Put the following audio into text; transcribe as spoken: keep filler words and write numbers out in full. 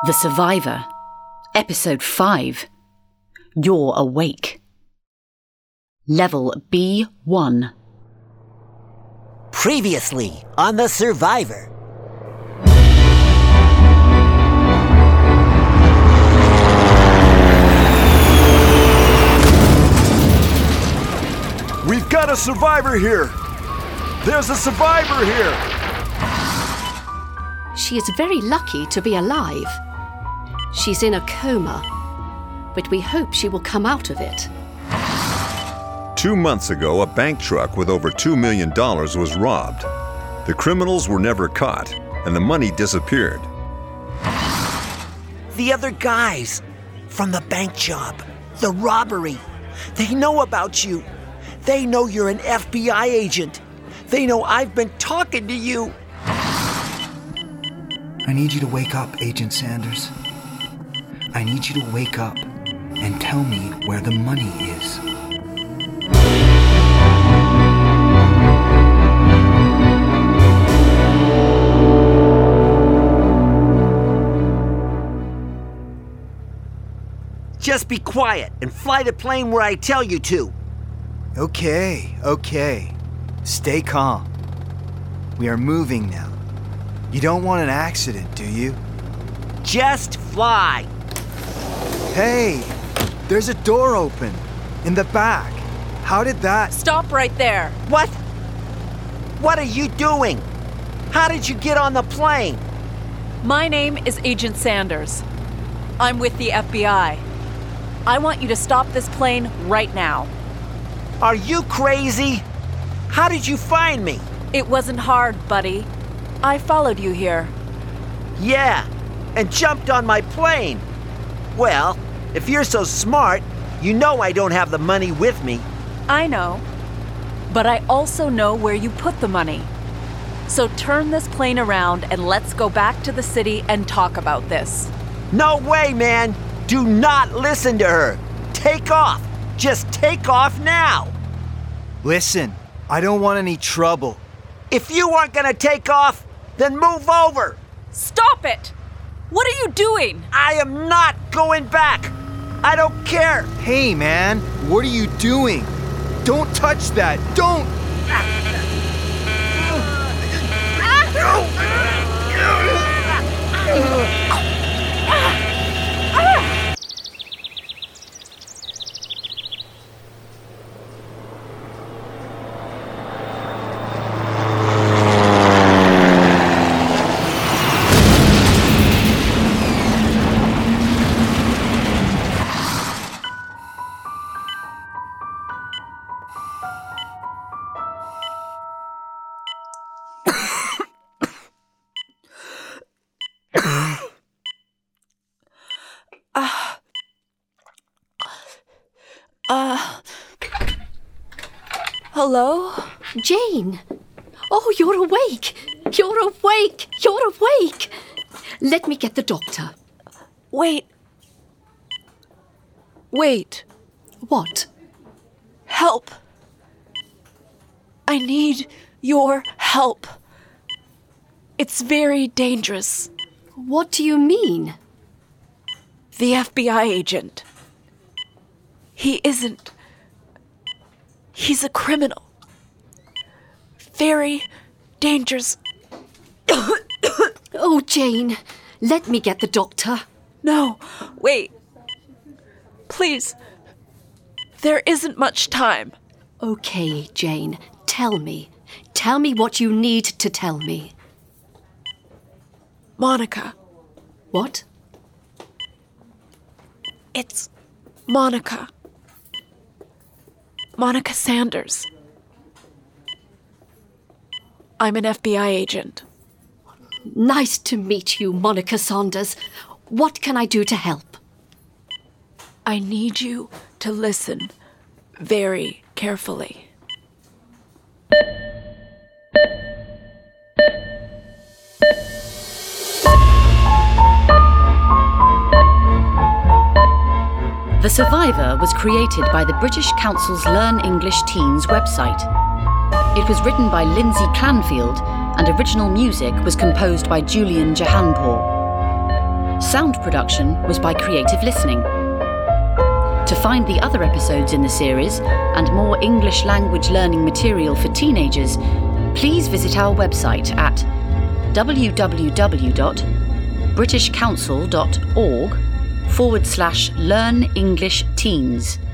The Survivor, Episode five. You're Awake. Level B one. Previously on The Survivor. We've got a survivor here! There's a survivor here! She is very lucky to be alive. She's in a coma, but we hope she will come out of it. Two months ago, a bank truck with over two million dollars was robbed. The criminals were never caught, and the money disappeared. The other guys from the bank job, the robbery, they know about you. They know you're an F B I agent. They know I've been talking to you. I need you to wake up, Agent Sanders. I need you to wake up and tell me where the money is. Just be quiet and fly the plane where I tell you to. Okay, okay. Stay calm. We are moving now. You don't want an accident, do you? Just fly. Hey, there's a door open in the back. How did that... Stop right there. What? What are you doing? How did you get on the plane? My name is Agent Sanders. I'm with the F B I. I want you to stop this plane right now. Are you crazy? How did you find me? It wasn't hard, buddy. I followed you here. Yeah, and jumped on my plane. Well, if you're so smart, you know I don't have the money with me. I know. But I also know where you put the money. So turn this plane around and let's go back to the city and talk about this. No way, man. Do not listen to her. Take off. Just take off now. Listen, I don't want any trouble. If you aren't gonna take off, then move over. Stop it! What are you doing? I am not going back. I don't care. Hey, man, what are you doing? Don't touch that. Don't! Uh, hello? Jane! Oh, you're awake! You're awake! You're awake! Let me get the doctor. Wait. Wait. What? Help. I need your help. It's very dangerous. What do you mean? The F B I agent. He isn't. He's a criminal. Very dangerous. Oh, Jane, let me get the doctor. No, wait. Please. There isn't much time. Okay, Jane, tell me. Tell me what you need to tell me. Monica. What? It's Monica. Monica Sanders. I'm an F B I agent. Nice to meet you, Monica Sanders. What can I do to help? I need you to listen very carefully. The Survivor was created by the British Council's Learn English Teens website. It was written by Lindsay Clanfield and original music was composed by Julian Jahanpour. Sound production was by Creative Listening. To find the other episodes in the series and more English language learning material for teenagers, please visit our website at www.britishcouncil.org forward slash learn English teens.